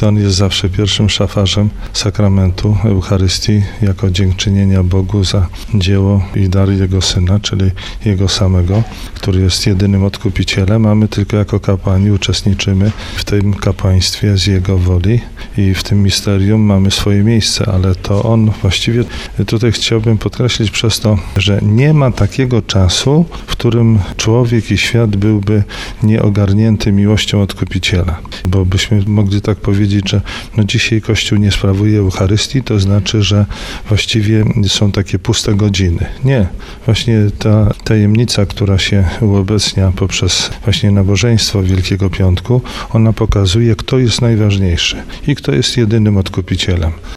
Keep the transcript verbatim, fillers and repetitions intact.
to On jest zawsze pierwszym szafarzem sakramentu Eucharystii jako dziękczynienia Bogu za dzieło i dar Jego Syna, czyli Jego samego, który jest jedynym odkupicielem, a my tylko jako kapłani uczestniczymy w tym kapłaństwie z Jego woli i w tym misterium mamy swoje miejsce, ale to On właściwie, tutaj chciałbym podkreślić przez to, że nie ma takiego czasu, w którym człowiek i świat byłby nieogarnięty miłością odkupiciela. Bo byśmy mogli tak powiedzieć, że no dzisiaj Kościół nie sprawuje Eucharystii, to znaczy, że właściwie są takie puste godziny. Nie. Właśnie ta tajemnica, która się uobecnia poprzez właśnie nabożeństwo Wielkiego Piątku, ona pokazuje, kto jest najważniejszy i kto jest jedynym odkupicielem.